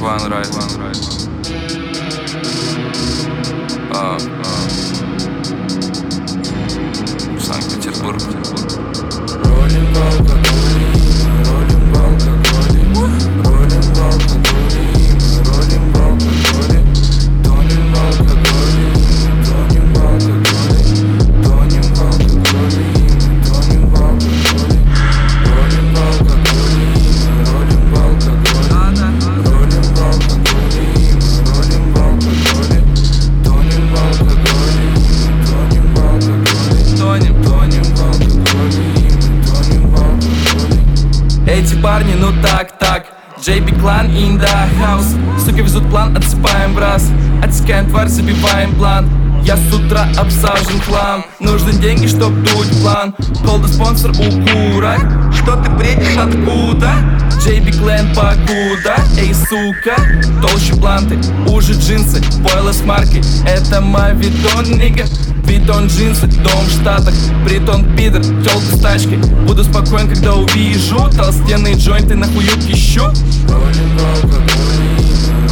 One Right. Санкт-Петербург. Ролим в алкоголе, ролим в алкоголе, ролим в алкоголе, ролим в алкоголе, тонем в алкоголе, тонем в алкоголе, тонем в алкоголе, тонем в алкоголе, ролим в алкоголе, ролим в алкоголе, ролим в алкоголе, ролим в алкоголе, тонем в алкоголе, тонем в алкоголе, тонем в алкоголе. Эти парни, ну так, JB Clan in the house. Суки везут план, отсыпаем в раз. Отсекаем тварь, забиваем план. Я с утра обсажен хлам. Нужны деньги, чтоб дуть план. Колда спонсор укурок. Что ты бредишь, откуда? JB Clan покуда? Эй, сука, толще бланты, уже джинсы, пойло с маркой. Это мой Витон, нига. Витон джинсы, дом в Штатах, притон пидор, тёлка с тачкой. Буду спокоен, когда увижу толстенные джойнты на хуюк ищу. Ролим в алкоголе,